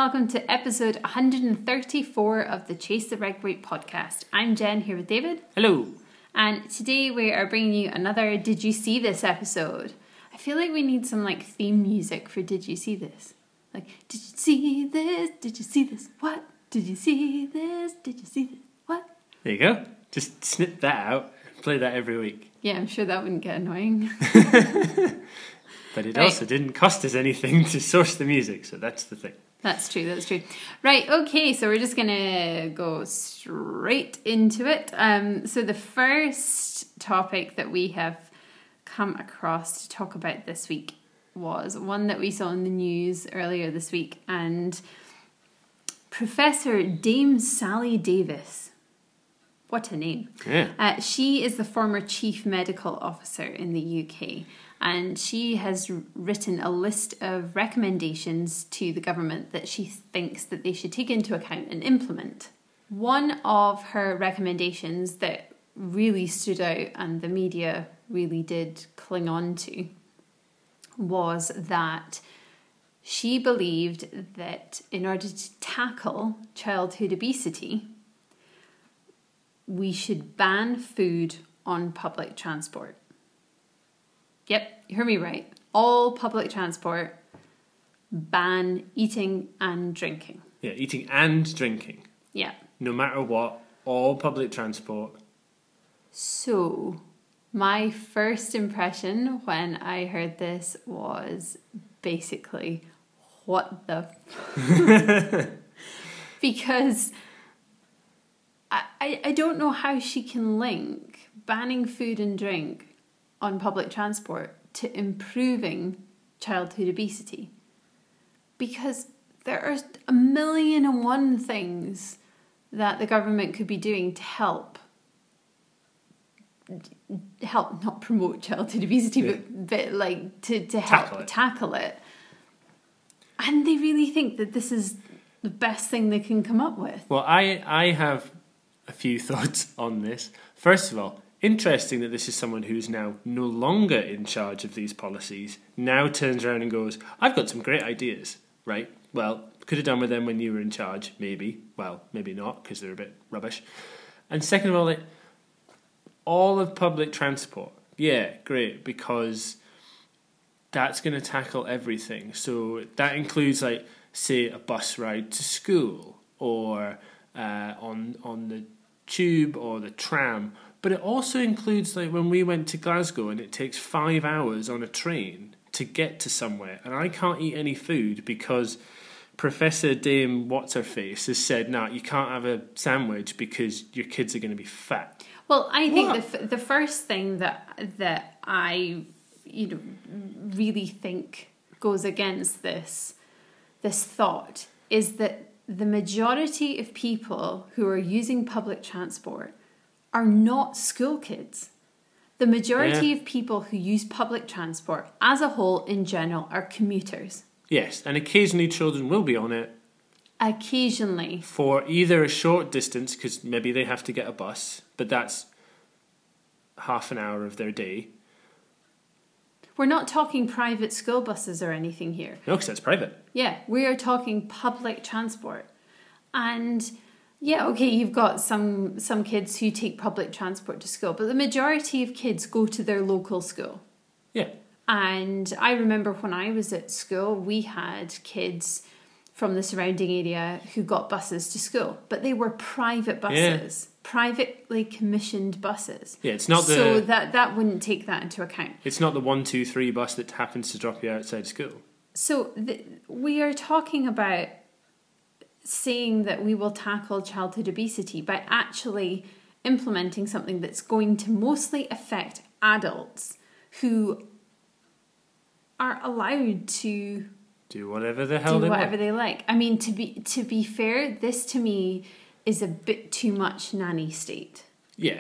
welcome to episode 134 of the Chase the Red White podcast. I'm Jen here with David. Hello. And today we are bringing you another Did You See This episode. I feel like we need some theme music for Did You See This? Like, did you see this? Did you see this? What? Did you see this? Did you see this? What? There you go. Just snip that out and play that every week. Yeah, I'm sure that wouldn't get annoying. But it also didn't cost us anything to source the music, so that's the thing. That's true. Right, okay, so we're just going to go straight into it. So the first topic that we have come across to talk about this week was one that we saw in the news earlier this week, and Professor Dame Sally Davis, what a name. Yeah. She is the former Chief Medical Officer in the UK, and she has written a list of recommendations to the government that she thinks that they should take into account and implement. One of her recommendations that really stood out and the media really did cling on to was that she believed that in order to tackle childhood obesity, we should ban food on public transport. Yep, you heard me right. All public transport, ban eating and drinking. Yeah, eating and drinking. Yeah. No matter what, all public transport. So, my first impression when I heard this was basically, what the... Because I don't know how she can link banning food and drink on public transport to improving childhood obesity. Because there are 1,000,001 things that the government could be doing to help not promote childhood obesity, yeah. but to help tackle it. And they really think that this is the best thing they can come up with. Well, I have a few thoughts on this. First of all, interesting that this is someone who's now no longer in charge of these policies, now turns around and goes, I've got some great ideas, right? Well, could have done with them when you were in charge, maybe. Well, maybe not, because they're a bit rubbish. And second of all, all of public transport, yeah, great, because that's going to tackle everything. So that includes, say, a bus ride to school, or on the tube or the tram. But it also includes, when we went to Glasgow and it takes 5 hours on a train to get to somewhere, and I can't eat any food because Professor Dame What's-Her-Face has said, no, you can't have a sandwich because your kids are going to be fat. Well, I think the first thing that I really think goes against this thought is that the majority of people who are using public transport are not school kids. The majority of people who use public transport as a whole in general are commuters. Yes, and occasionally children will be on it. Occasionally. For either a short distance, because maybe they have to get a bus, but that's half an hour of their day. We're not talking private school buses or anything here. No, because that's private. Yeah, we are talking public transport. And yeah, okay, you've got some kids who take public transport to school, but the majority of kids go to their local school. Yeah. And I remember when I was at school, we had kids from the surrounding area who got buses to school, but they were private buses, privately commissioned buses. Yeah, it's not so that wouldn't take that into account. It's not the 123 bus that happens to drop you outside school. So we are talking about saying that we will tackle childhood obesity by actually implementing something that's going to mostly affect adults who are allowed to do whatever the hell they like. I mean, to be fair, this to me is a bit too much nanny state. Yeah.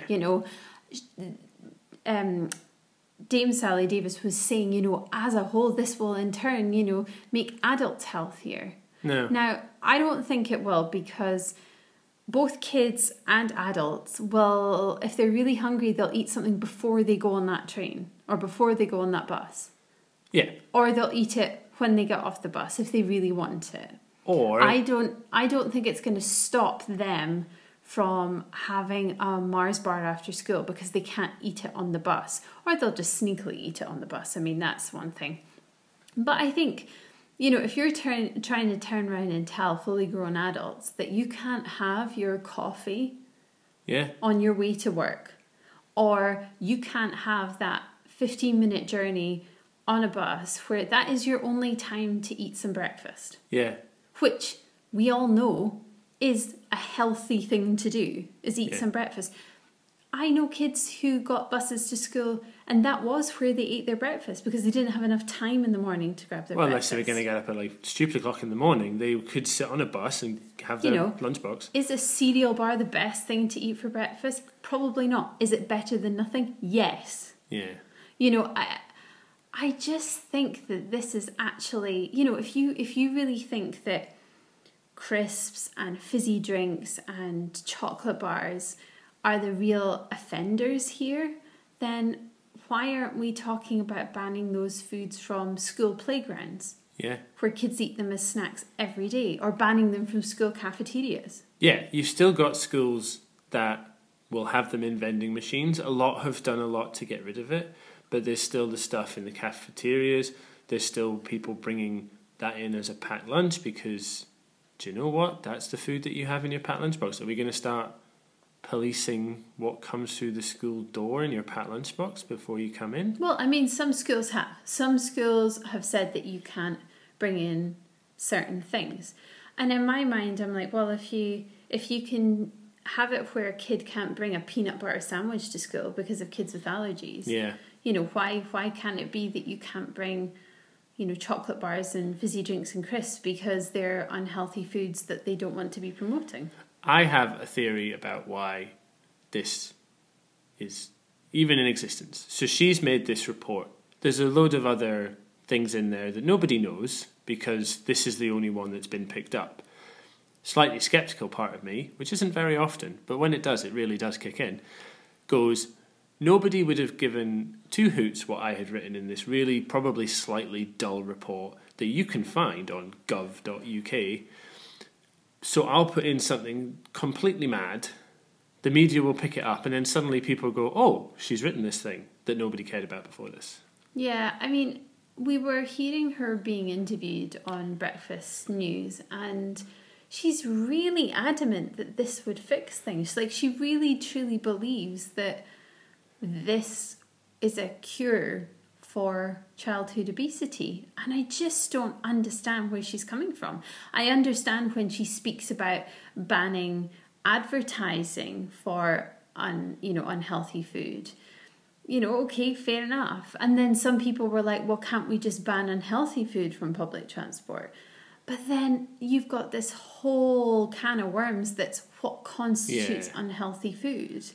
Dame Sally Davis was saying, as a whole, this will in turn, make adults healthier. No. Now, I don't think it will, because both kids and adults will, if they're really hungry, they'll eat something before they go on that train or before they go on that bus. Yeah. Or they'll eat it when they get off the bus if they really want it. Or I don't think it's going to stop them from having a Mars bar after school because they can't eat it on the bus, or they'll just sneakily eat it on the bus. I mean, that's one thing. But I think, if you're trying to turn around and tell fully grown adults that you can't have your coffee on your way to work, or you can't have that 15-minute journey on a bus where that is your only time to eat some breakfast. Yeah. Which we all know is a healthy thing to do, is eat some breakfast. I know kids who got buses to school and that was where they ate their breakfast because they didn't have enough time in the morning to grab their breakfast. Well, unless they were going to get up at stupid o'clock in the morning, they could sit on a bus and have their lunchbox. Is a cereal bar the best thing to eat for breakfast? Probably not. Is it better than nothing? Yes. Yeah. I just think that this is actually, if you really think that crisps and fizzy drinks and chocolate bars are the real offenders here, then why aren't we talking about banning those foods from school playgrounds? Yeah. Where kids eat them as snacks every day, or banning them from school cafeterias. Yeah, you've still got schools that will have them in vending machines. A lot have done a lot to get rid of it, but there's still the stuff in the cafeterias. There's still people bringing that in as a packed lunch because, do you know what? That's the food that you have in your packed lunchbox. Are we going to start policing what comes through the school door in your packed lunchbox before you come in? Well, I mean, some schools have. Some schools have said that you can't bring in certain things. And in my mind, I'm like, well, if you can have it where a kid can't bring a peanut butter sandwich to school because of kids with allergies, why can't it be that you can't bring, chocolate bars and fizzy drinks and crisps because they're unhealthy foods that they don't want to be promoting? I have a theory about why this is even in existence. So she's made this report. There's a load of other things in there that nobody knows because this is the only one that's been picked up. Slightly sceptical part of me, which isn't very often, but when it does, it really does kick in, goes, nobody would have given two hoots what I had written in this really probably slightly dull report that you can find on gov.uk. So I'll put in something completely mad, the media will pick it up, and then suddenly people go, oh, she's written this thing that nobody cared about before this. Yeah, I mean, we were hearing her being interviewed on Breakfast News, and she's really adamant that this would fix things. Like, she really truly believes that this is a cure for childhood obesity, and I just don't understand where she's coming from. I understand when she speaks about banning advertising for unhealthy food. Okay, fair enough. And then some people were like, well, can't we just ban unhealthy food from public transport? But then you've got this whole can of worms that's what constitutes unhealthy food.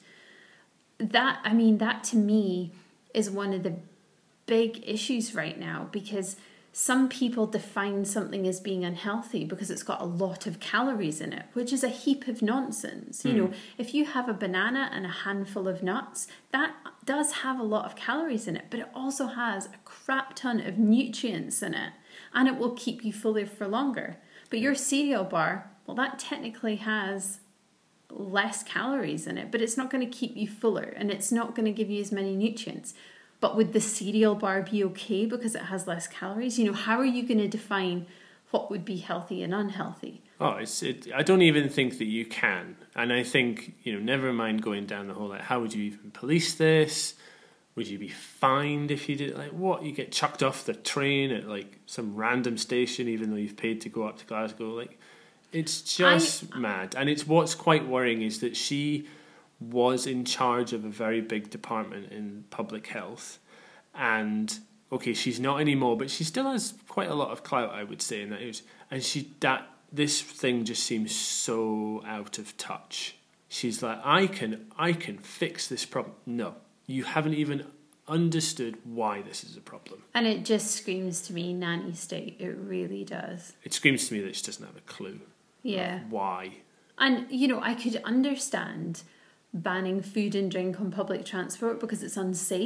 That to me is one of the big issues right now, because some people define something as being unhealthy because it's got a lot of calories in it, which is a heap of nonsense. If you have a banana and a handful of nuts, that does have a lot of calories in it, but it also has a crap ton of nutrients in it, and it will keep you fuller for longer. But your cereal bar, well, that technically has less calories in it, but it's not going to keep you fuller, and it's not going to give you as many nutrients. But would the cereal bar be okay because it has less calories? How are you going to define what would be healthy and unhealthy? Oh, I don't even think that you can. And I think, never mind going down the whole, how would you even police this? Would you be fined if you did, what? You get chucked off the train at, some random station even though you've paid to go up to Glasgow? It's just mad. And what's quite worrying is that she was in charge of a very big department in public health, and okay, she's not anymore, but she still has quite a lot of clout, I would say, in that age. And this thing just seems so out of touch. She's like, I can fix this problem. No, you haven't even understood why this is a problem. And it just screams to me nanny state. It really does. It screams to me that she doesn't have a clue. Yeah. Why? And I could understand banning food and drink on public transport because it's unsafe.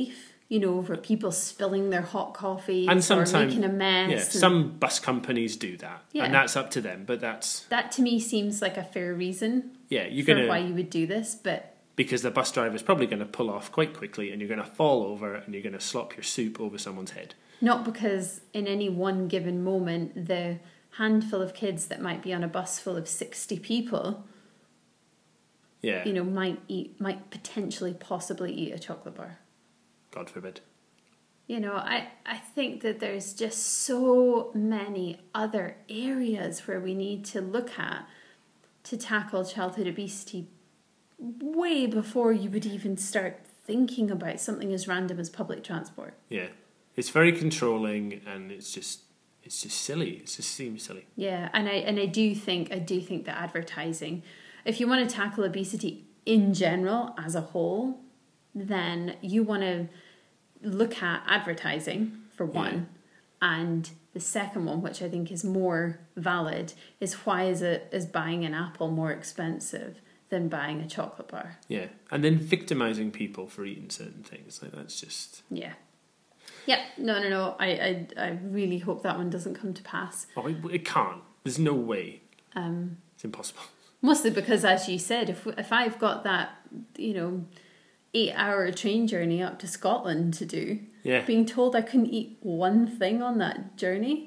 over people spilling their hot coffee And or sometimes, making a mess. yeah, some bus companies do that, Yeah. and that's up to them. But that to me seems like a fair reason you're why you would do this, but because the bus driver's probably going to pull off quite quickly, and you're going to fall over, and you're going to slop your soup over someone's head. not because in any one given moment the handful of kids that might be on a bus full of 60 people, Yeah, might potentially possibly eat a chocolate bar. God forbid. I think that there's just so many other areas where we need to look at to tackle childhood obesity way before you would even start thinking about something as random as public transport. Yeah, it's very controlling, and it's just silly. It just seems silly. Yeah, and I do think that advertising, if you want to tackle obesity in general as a whole, then you want to look at advertising for one, and the second one, which I think is more valid, is why is buying an apple more expensive than buying a chocolate bar? Yeah, and then victimizing people for eating certain things, like that's just Yeah. No. I really hope that one doesn't come to pass. it can't. There's no way. It's impossible. Mostly because, as you said, if I've got that 8-hour train journey up to Scotland to do, being told I couldn't eat one thing on that journey,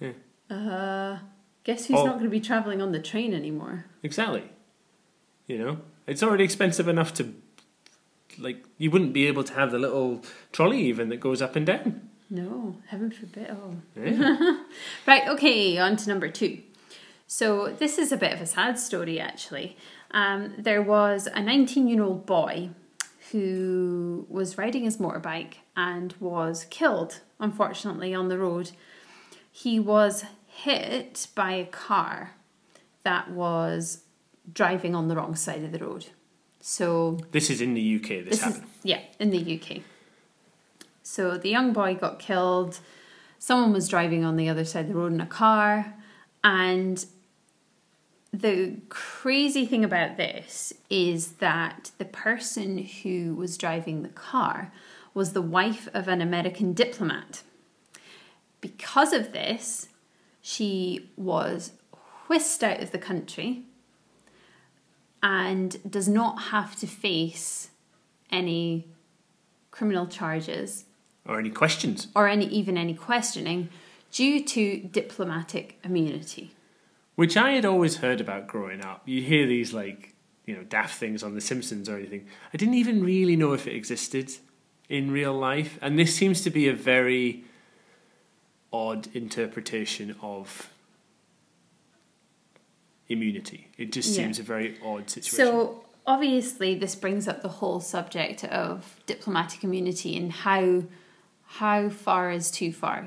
guess who's not going to be travelling on the train anymore? Exactly. It's already expensive enough to, you wouldn't be able to have the little trolley even that goes up and down. No, heaven forbid. Oh. Yeah. Right, okay, on to number 2. So this is a bit of a sad story, actually. There was a 19-year-old boy who was riding his motorbike and was killed, unfortunately, on the road. He was hit by a car that was driving on the wrong side of the road. So this is in the UK, this happened. In the UK. So the young boy got killed. Someone was driving on the other side of the road in a car. And the crazy thing about this is that the person who was driving the car was the wife of an American diplomat. Because of this, she was whisked out of the country and does not have to face any criminal charges or any questions or any questioning due to diplomatic immunity. Which I had always heard about growing up. You hear these daft things on The Simpsons or anything. I didn't even really know if it existed in real life, and this seems to be a very odd interpretation of immunity. It just seems a very odd situation. So obviously this brings up the whole subject of diplomatic immunity and how far is too far.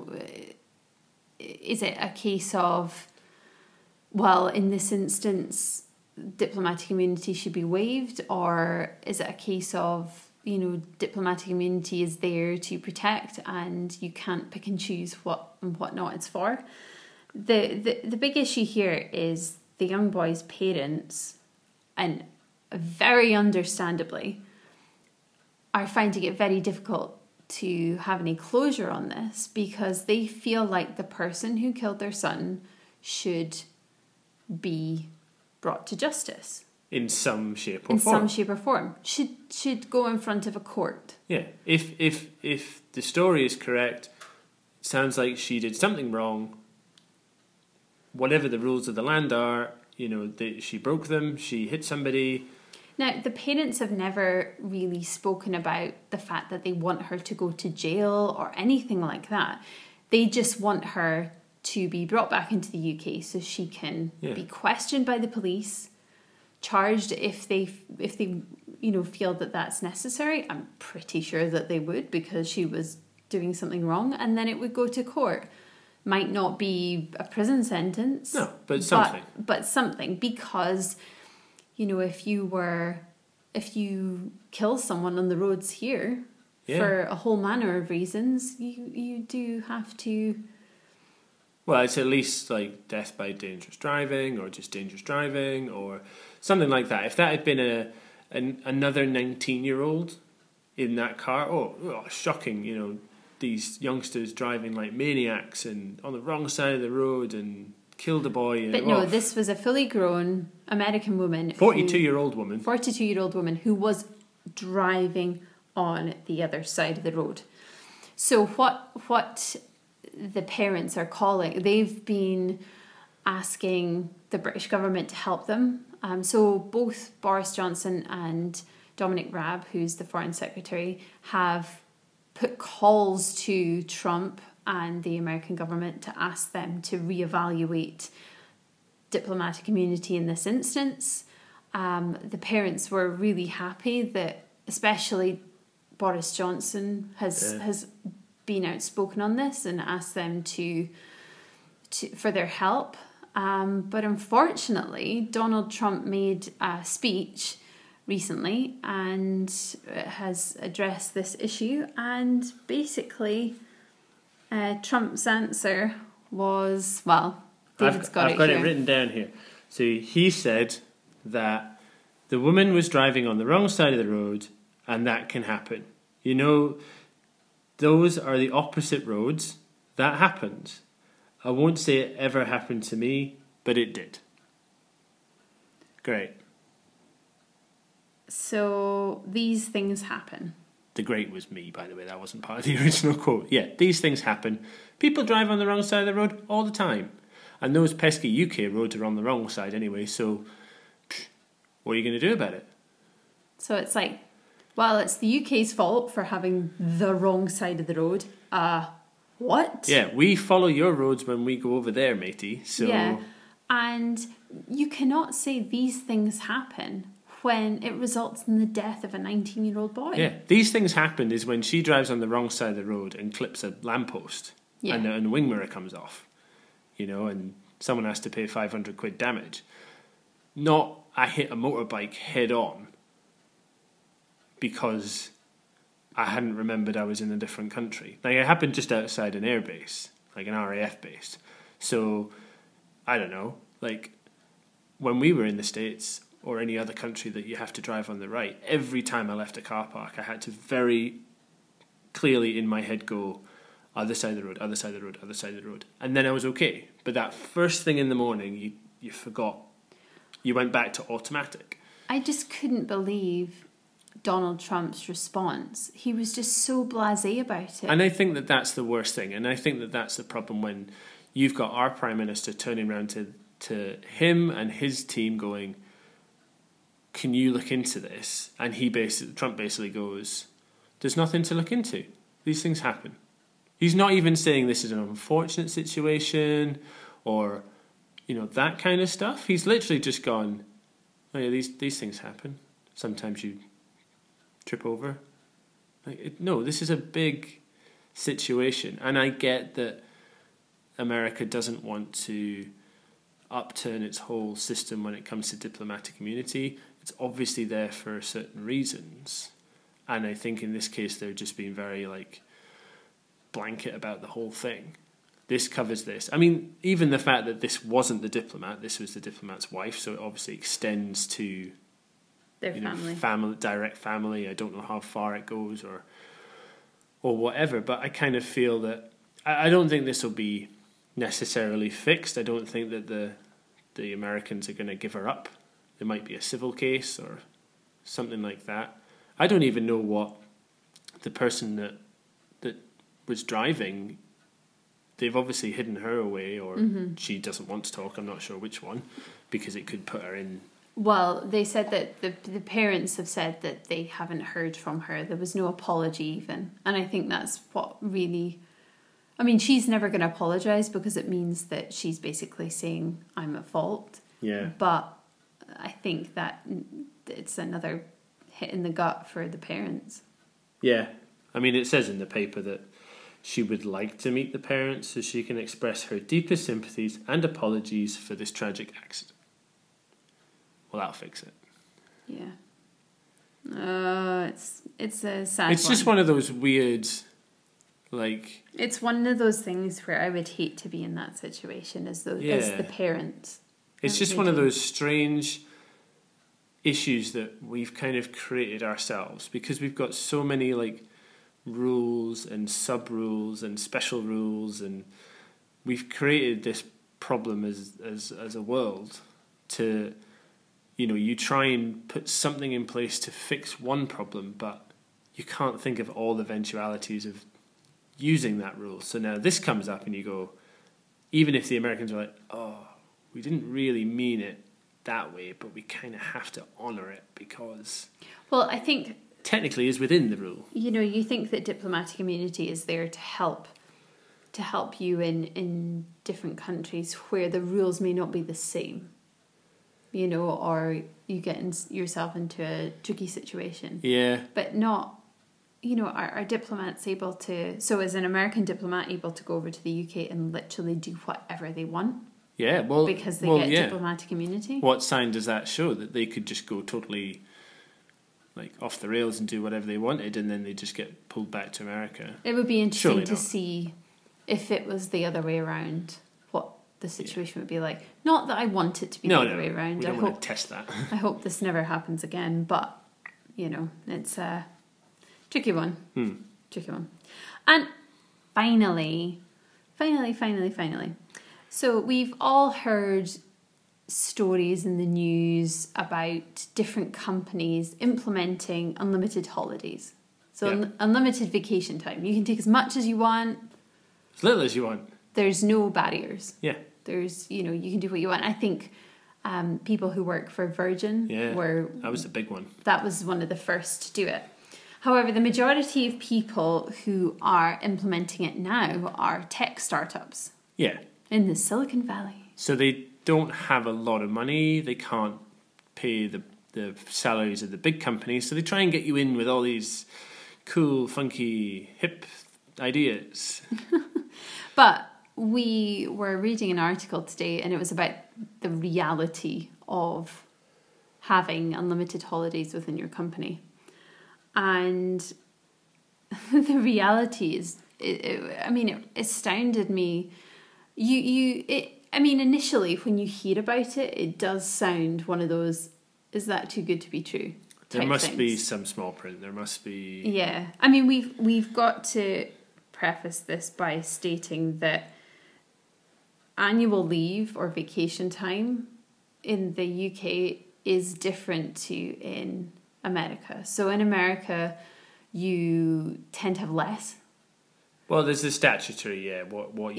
Is it a case of, well, in this instance, diplomatic immunity should be waived, or is it a case of, diplomatic immunity is there to protect and you can't pick and choose what and what not it's for? The big issue here is the young boy's parents, and very understandably, are finding it very difficult to have any closure on this because they feel like the person who killed their son should be brought to justice. In some shape or form. form. In some shape or form. Should go in front of a court. Yeah. If the story is correct, it sounds like she did something wrong. Whatever the rules of the land are, she broke them, she hit somebody. Now, the parents have never really spoken about the fact that they want her to go to jail or anything like that. They just want her to be brought back into the UK so she can be questioned by the police, charged if they feel that that's necessary. I'm pretty sure that they would, because she was doing something wrong, and then it would go to court. Might not be a prison sentence. No, but something. But something, because if you kill someone on the roads here for a whole manner of reasons, you do have to. Well, it's at least like death by dangerous driving, or just dangerous driving, or something like that. If that had been another 19-year-old in that car. Oh, shocking! These youngsters driving like maniacs and on the wrong side of the road and killed a boy. But no, this was a fully grown American woman, 42-year-old woman, 42-year-old woman who was driving on the other side of the road. So what the parents are calling, they've been asking the British government to help them. So both Boris Johnson and Dominic Raab, who's the Foreign Secretary, have put calls to Trump and the American government to ask them to reevaluate diplomatic immunity in this instance. The parents were really happy that, especially Boris Johnson has been outspoken on this and asked them to for their help. But unfortunately, Donald Trump made a speech recently and has addressed this issue, and basically Trump's answer was, well, David's I've got it written down here. So he said that the woman was driving on the wrong side of the road, and that can happen. Those are the opposite roads. That happens. I won't say it ever happened to me, but it did. Great. So these things happen. The great was me, by the way. That wasn't part of the original quote. Yeah, these things happen. People drive on the wrong side of the road all the time. And those pesky UK roads are on the wrong side anyway, so what are you going to do about it? So it's like, well, it's the UK's fault for having the wrong side of the road. What? Yeah, we follow your roads when we go over there, matey. So yeah, and you cannot say these things happen when it results in the death of a 19-year-old boy. Yeah, these things happen is when she drives on the wrong side of the road and clips a lamppost, and the wing mirror comes off, and someone has to pay 500 quid damage. Not I hit a motorbike head on because I hadn't remembered I was in a different country. Like, it happened just outside an airbase, like an RAF base. So, I don't know, like, when we were in the States or any other country that you have to drive on the right, every time I left a car park, I had to very clearly in my head go, other side of the road, other side of the road, other side of the road. And then I was okay. But that first thing in the morning, you forgot. You went back to automatic. I just couldn't believe Donald Trump's response. He was just so blasé about it. And I think that that's the worst thing. And I think that that's the problem when you've got our Prime Minister turning around to him and his team going, can you look into this? And Trump basically goes, there's nothing to look into. These things happen. He's not even saying this is an unfortunate situation or, that kind of stuff. He's literally just gone, oh yeah, these things happen. Sometimes you trip over. No, this is a big situation. And I get that America doesn't want to upturn its whole system when it comes to diplomatic immunity. It's obviously there for certain reasons. And I think in this case, they're just being very, blanket about the whole thing. This covers this. I mean, even the fact that this wasn't the diplomat, this was the diplomat's wife, so it obviously extends to their family. Direct family. I don't know how far it goes or whatever, but I kind of feel that I don't think this will be necessarily fixed. I don't think that the Americans are going to give her up. There might be a civil case or something like that. I don't even know what the person that was driving, they've obviously hidden her away, or she doesn't want to talk. I'm not sure which one, because it could put her in. Well, they said that the parents have said that they haven't heard from her. There was no apology even. And I think that's what really... I mean, she's never going to apologise because it means that she's basically saying, I'm at fault. Yeah. But I think that it's another hit in the gut for the parents. Yeah. I mean, it says in the paper that she would like to meet the parents so she can express her deepest sympathies and apologies for this tragic accident. Well, that'll fix it. Yeah. It's a sad It's just one of those weird, It's one of those things where I would hate to be in that situation as the parent. It's just one of those strange issues that we've kind of created ourselves because we've got so many like rules and sub-rules and special rules, and we've created this problem as a world to, you know, you try and put something in place to fix one problem, but you can't think of all the eventualities of using that rule. So now this comes up and you go, even if the Americans are like, oh, we didn't really mean it that way, but we kind of have to honour it because... Well, I think... technically is within the rule. You know, you think that diplomatic immunity is there to help you in different countries where the rules may not be the same, you know, or you get yourself into a tricky situation. Yeah. But not, you know, are diplomats able to... So is an American diplomat able to go over to the UK and literally do whatever they want? Yeah, well... Because they get diplomatic immunity? What sign does that show? That they could just go totally... like off the rails and do whatever they wanted, and then they just get pulled back to America. It would be interesting to see if it was the other way around, what the situation would be like. Not that I want it to be the other way around. We don't want to test that. I hope this never happens again, but you know, it's a tricky one. Tricky one. And finally. So we've all heard stories in the news about different companies implementing unlimited holidays. So unlimited vacation time. You can take as much as you want. As little as you want. There's no barriers. Yeah. There's, you know, you can do what you want. I think people who work for Virgin were... that was the big one. That was one of the first to do it. However, the majority of people who are implementing it now are tech startups. Yeah. In the Silicon Valley. So they don't have a lot of money. They can't pay the salaries of the big companies. So they try and get you in with all these cool, funky, hip ideas. But we were reading an article today and it was about the reality of having unlimited holidays within your company. And the reality is, it astounded me. Initially when you hear about it, it does sound one of those, is that too good to be true? There must be some small print. There must be... Yeah. I mean, we've got to preface this by stating that annual leave or vacation time in the UK is different to in America. So in America, you tend to have less. Well, there's the statutory, what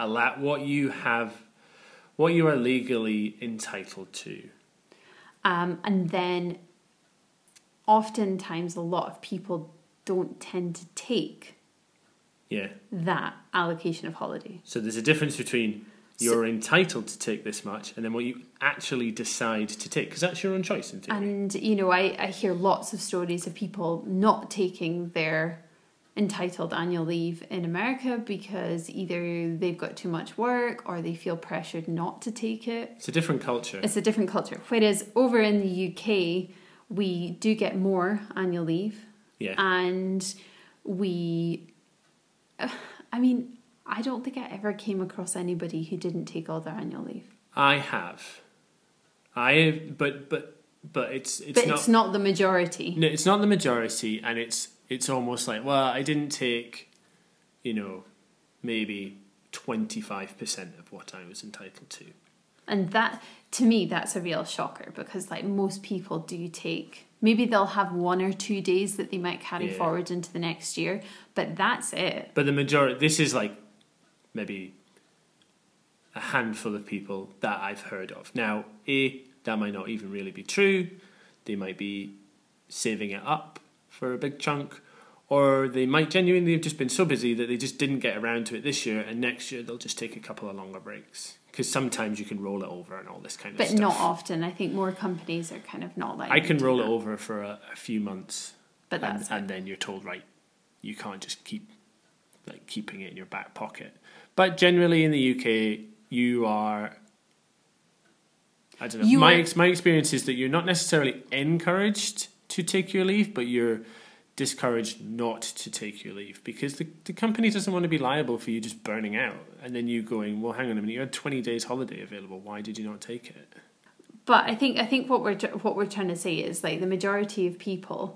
you are legally entitled to. And then oftentimes a lot of people don't tend to take that allocation of holiday. So there's a difference between you're entitled to take this much and then what you actually decide to take, because that's your own choice in theory. And, you know, I hear lots of stories of people not taking their entitled annual leave in America because either they've got too much work or they feel pressured not to take it. It's a different culture. Whereas over in the UK, we do get more annual leave. Yeah. And I don't think I ever came across anybody who didn't take all their annual leave. I have. But it's not the majority. No, it's not the majority, and it's almost like, well, I didn't take, you know, maybe 25% of what I was entitled to. And that, to me, that's a real shocker because, like, most people do take... Maybe they'll have 1 or 2 days that they might carry forward into the next year, but that's it. But the majority... This is, like, maybe a handful of people that I've heard of. Now, that might not even really be true. They might be saving it up for a big chunk, or they might genuinely have just been so busy that they just didn't get around to it this year, and next year they'll just take a couple of longer breaks. Because sometimes you can roll it over and all this kind of stuff. But not often. I think more companies are kind of not like I can roll it over for a few months, but that's and then you're told, right, you can't just keep like keeping it in your back pocket. But generally in the UK, you are... I don't know. My experience is that you're not necessarily encouraged to take your leave, but you're discouraged not to take your leave because the company doesn't want to be liable for you just burning out and then you going, well, hang on a minute, you had 20 days holiday available. Why did you not take it? But I think what we're trying to say is like the majority of people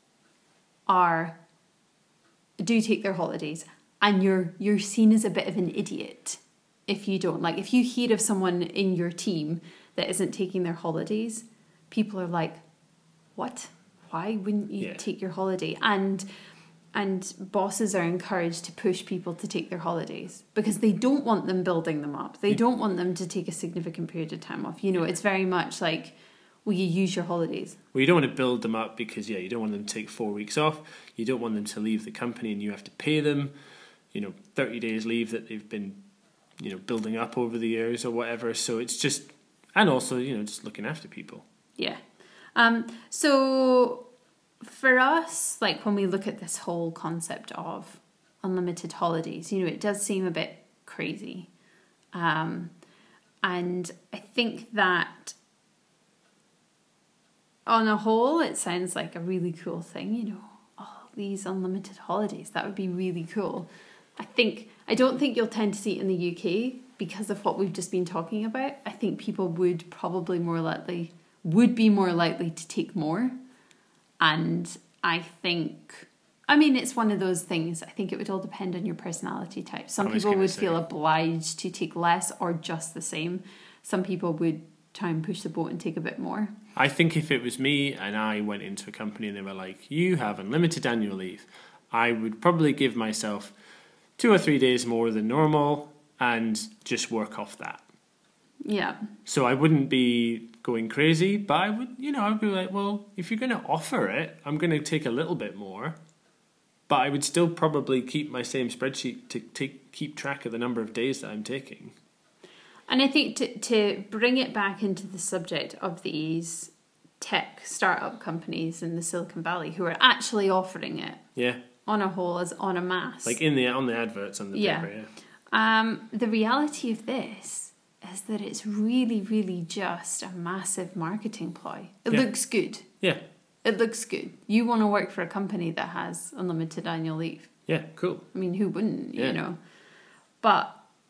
do take their holidays, and you're seen as a bit of an idiot if you don't. Like if you hear of someone in your team that isn't taking their holidays, people are like, "What? Why wouldn't you take your holiday?" And bosses are encouraged to push people to take their holidays because they don't want them building them up. They don't want them to take a significant period of time off. You know, it's very much like, will you use your holidays? Well, you don't want to build them up because, you don't want them to take 4 weeks off. You don't want them to leave the company and you have to pay them, 30 days leave that they've been, building up over the years or whatever. So it's just, and also, just looking after people. Yeah. So for us, like when we look at this whole concept of unlimited holidays, it does seem a bit crazy. And I think that on a whole, it sounds like a really cool thing, these unlimited holidays, that would be really cool. I don't think you'll tend to see it in the UK because of what we've just been talking about. I think people would be more likely to take more. And I think, it's one of those things. I think it would all depend on your personality type. Some people would feel obliged to take less or just the same. Some people would try and push the boat and take a bit more. I think if it was me and I went into a company and they were like, you have unlimited annual leave, I would probably give myself 2 or 3 days more than normal and just work off that. Yeah. So I wouldn't be going crazy, but I would, I'd be like, well, if you're going to offer it, I'm going to take a little bit more, but I would still probably keep my same spreadsheet to keep track of the number of days that I'm taking. And I think to bring it back into the subject of these tech startup companies in the Silicon Valley who are actually offering it, on a whole, as on a mass, like on the adverts on the paper, the reality of this is that it's really, really just a massive marketing ploy. It looks good. Yeah. It looks good. You want to work for a company that has unlimited annual leave. Yeah, cool. Who wouldn't, But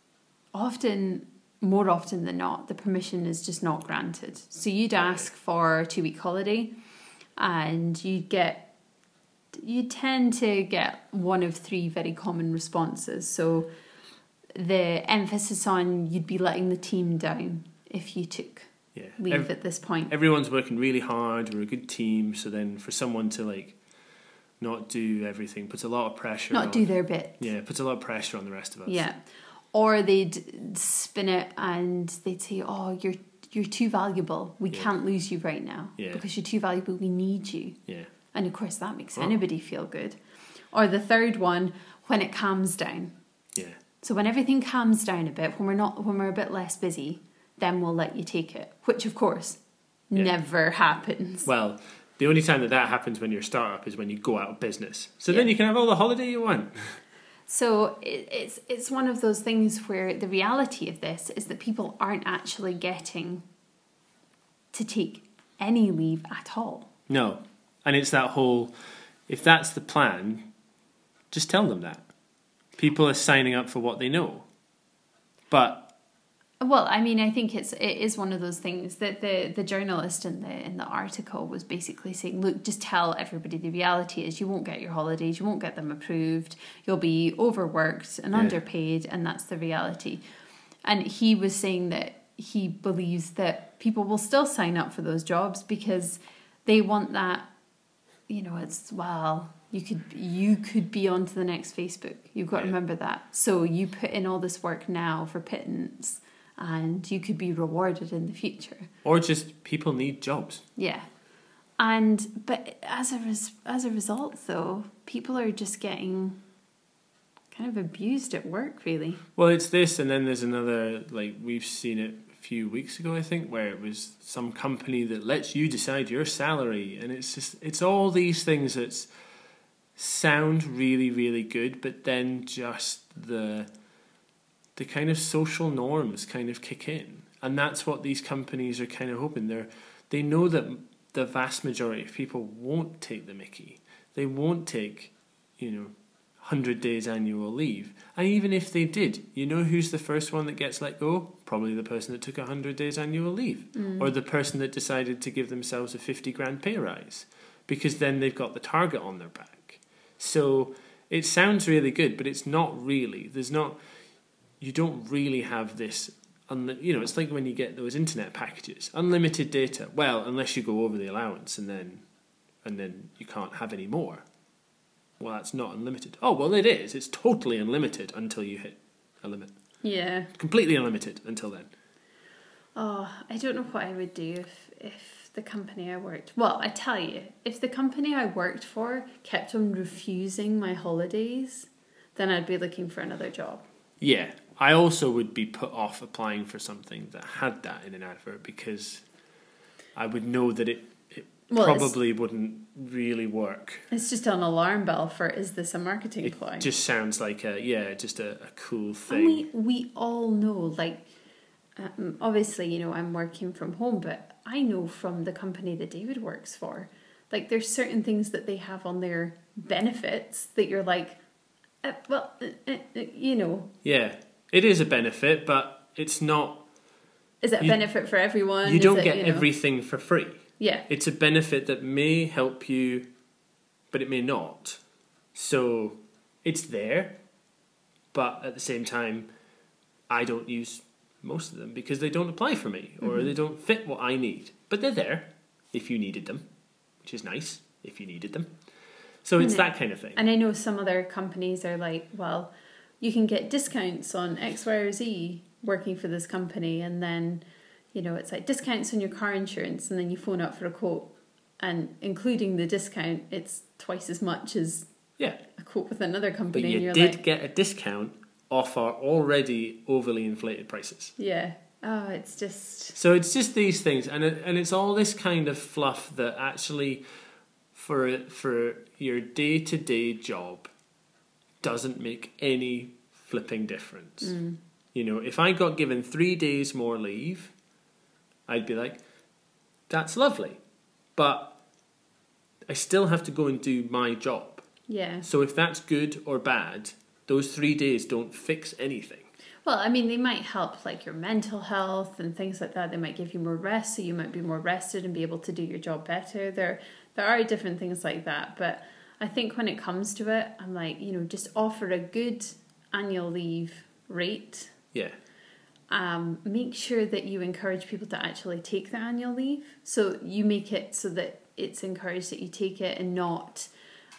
more often than not, the permission is just not granted. So you'd ask for a 2-week holiday and you tend to get one of 3 very common responses. So the emphasis on you'd be letting the team down if you took leave at this point. Everyone's working really hard. We're a good team. So then for someone to not do everything puts a lot of pressure. Not do their bit. Yeah, it puts a lot of pressure on the rest of us. Yeah. Or they'd spin it and they'd say, oh, you're too valuable. We can't lose you right now. Yeah. Because you're too valuable. We need you. Yeah. And of course that makes anybody feel good. Or the third one, when it calms down. Yeah. So when everything calms down a bit, when we're a bit less busy, then we'll let you take it. Which of course never happens. Well, the only time that happens when you're a startup is when you go out of business. So then you can have all the holiday you want. So it's one of those things where the reality of this is that people aren't actually getting to take any leave at all. No. And it's that whole, if that's the plan, just tell them that. People are signing up for what they know. But well, I think it is one of those things that the journalist in the article was basically saying, look, just tell everybody the reality is you won't get your holidays, you won't get them approved, you'll be overworked and underpaid, and that's the reality. And he was saying that he believes that people will still sign up for those jobs because they want that, it's, well, you could be on to the next Facebook. You've got to remember that. So you put in all this work now for pittance and you could be rewarded in the future. Or just people need jobs. Yeah. But as a result, though, people are just getting kind of abused at work, really. Well, it's this, and then there's another, we've seen it a few weeks ago, I think, where it was some company that lets you decide your salary, and it's all these things that sound really, really good, but then just the kind of social norms kind of kick in. And that's what these companies are kind of hoping. They know that the vast majority of people won't take the mickey. They won't take, 100 days annual leave. And even if they did, you know who's the first one that gets let go? Probably the person that took 100 days annual leave. Or the person that decided to give themselves a 50 grand pay rise. Because then they've got the target on their back. So it sounds really good, but it's not really. You don't really have this, it's like when you get those internet packages. Unlimited data. Well, unless you go over the allowance and then you can't have any more. Well, that's not unlimited. Oh, well, it is. It's totally unlimited until you hit a limit. Yeah. Completely unlimited until then. Oh, I don't know what I would do if the company I worked... Well, I tell you, if the company I worked for kept on refusing my holidays, then I'd be looking for another job. Yeah. I also would be put off applying for something that had that in an advert because I would know that it probably wouldn't really work. It's just an alarm bell for, is this a marketing ploy? It just sounds like just a cool thing. And we all know, obviously, I'm working from home, but I know from the company that David works for, there's certain things that they have on their benefits that you're like, Yeah, it is a benefit, but it's not... Is it a benefit for everyone? You don't get everything for free. Yeah. It's a benefit that may help you, but it may not. So it's there, but at the same time, I don't use most of them because they don't apply for me or they don't fit what I need. But they're there if you needed them, which is nice if you needed them. So it's that kind of thing. And I know some other companies are like, well, you can get discounts on X, Y, or Z working for this company, and then... it's like discounts on your car insurance, and then you phone up for a quote, and including the discount, it's twice as much as a quote with another company. But you did get a discount off our already overly inflated prices. Yeah. Oh, it's just... So it's just these things, and it's all this kind of fluff that actually, for your day-to-day job, doesn't make any flipping difference. If I got given 3 days more leave... I'd be like, that's lovely. But I still have to go and do my job. Yeah. So if that's good or bad, those 3 days don't fix anything. Well, I mean, they might help your mental health and things like that. They might give you more rest, so you might be more rested and be able to do your job better. There are different things like that. But I think when it comes to it, I'm like, just offer a good annual leave rate. Yeah. Make sure that you encourage people to actually take the annual leave. So you make it so that it's encouraged that you take it and not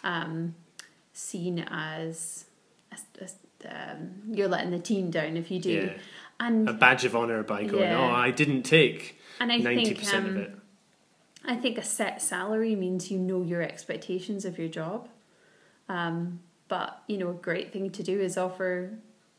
seen as you're letting the team down if you do. Yeah. And a badge of honour by going, I didn't take 90% of it. I think a set salary means your expectations of your job. But, a great thing to do is offer...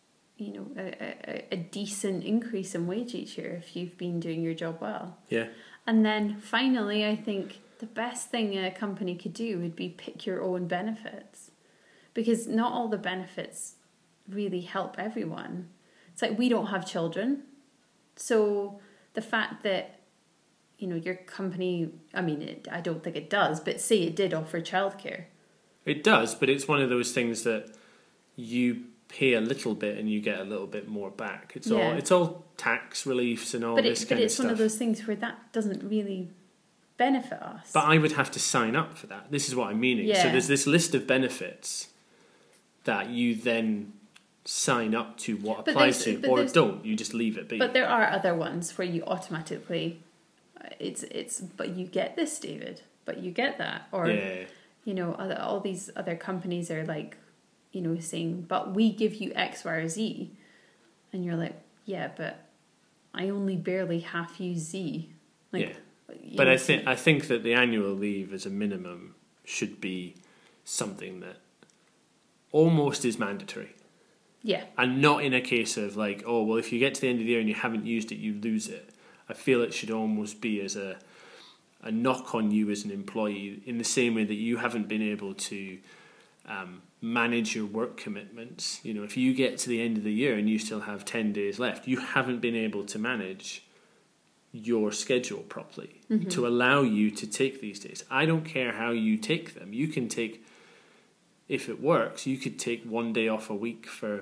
a decent increase in wage each year if you've been doing your job well. Yeah. And then finally, I think the best thing a company could do would be pick your own benefits, because not all the benefits really help everyone. It's like we don't have children. So the fact that, your company, I don't think it does, but say it did offer childcare. It does, but it's one of those things that you pay a little bit and you get a little bit more back. It's all tax reliefs and all this kind of stuff. But it's one of those things where that doesn't really benefit us. But I would have to sign up for that. This is what I'm meaning. Yeah. So there's this list of benefits that you then sign up to what applies to, or don't. You just leave it be. But there are other ones where you automatically, but you get this, David. But you get that, or all these other companies are like, saying, but we give you X, Y, or Z. And you're like, yeah, but I only barely half use Z. But I think that the annual leave as a minimum should be something that almost is mandatory. Yeah. And not in a case of if you get to the end of the year and you haven't used it, you lose it. I feel it should almost be as a knock on you as an employee, in the same way that you haven't been able to manage your work commitments. If you get to the end of the year and you still have 10 days left, you haven't been able to manage your schedule properly to allow you to take these days. I don't care how you take them. You can take if it works, you could take 1 day off a week for,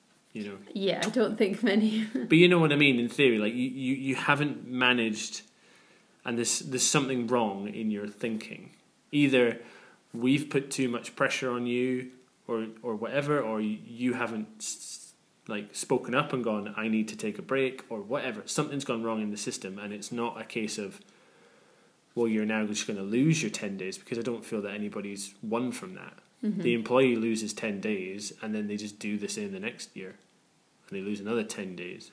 Yeah, I don't think many. But you know what I mean, in theory, like you haven't managed, and there's something wrong in your thinking. Either we've put too much pressure on you or whatever, or you haven't like spoken up and gone, I need to take a break, or whatever. Something's gone wrong in the system, and it's not a case of, well, you're now just going to lose your 10 days, because I don't feel that anybody's won from that. Mm-hmm. The employee loses 10 days, and then they just do the same the next year, and they lose another 10 days.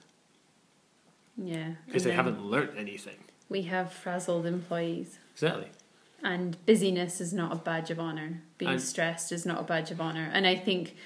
Yeah. Because they haven't learnt anything. We have frazzled employees. Exactly. And busyness is not a badge of honour. Being stressed is not a badge of honour. And I think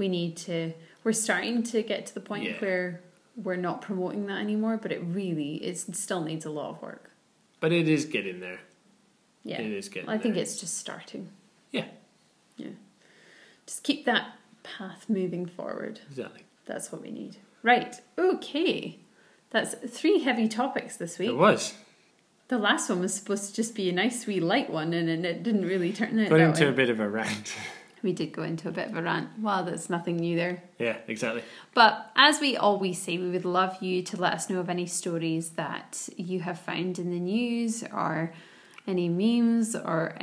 we're starting to get to the point where we're not promoting that anymore, but it still needs a lot of work. But it is getting there. Yeah. It is getting there. I think it's just starting. Yeah. Yeah. Just keep that path moving forward. Exactly. That's what we need. Right. Okay. That's 3 heavy topics this week. It was. The last one was supposed to just be a nice wee light one, and it didn't really turn out Got that into way. a bit of a rant. We did go into a bit of a rant. Well, that's nothing new there. Yeah, exactly. But as we always say, we would love you to let us know of any stories that you have found in the news, or any memes, or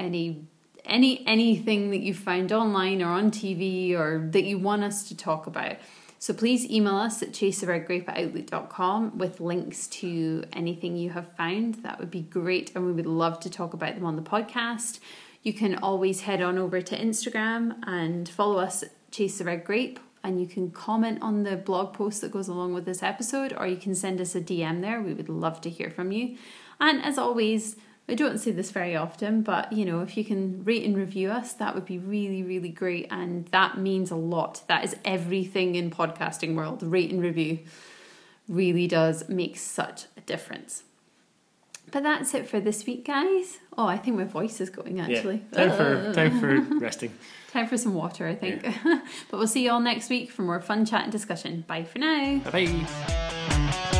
anything that you found online or on TV, or that you want us to talk about. So please email us at chasetheredgrape@outlook.com with links to anything you have found. That would be great, and we would love to talk about them on the podcast. You can always head on over to Instagram and follow us at Chase the Red Grape, and you can comment on the blog post that goes along with this episode, or you can send us a DM there. We would love to hear from you. And as always, I don't say this very often, but if you can rate and review us, that would be really, really great, and that means a lot. That is everything in podcasting world. Rate and review really does make such a difference. But that's it for this week, guys. Oh, I think my voice is going, actually. Yeah. Time for resting. Time for some water, I think. Yeah. But we'll see you all next week for more fun chat and discussion. Bye for now. Bye-bye.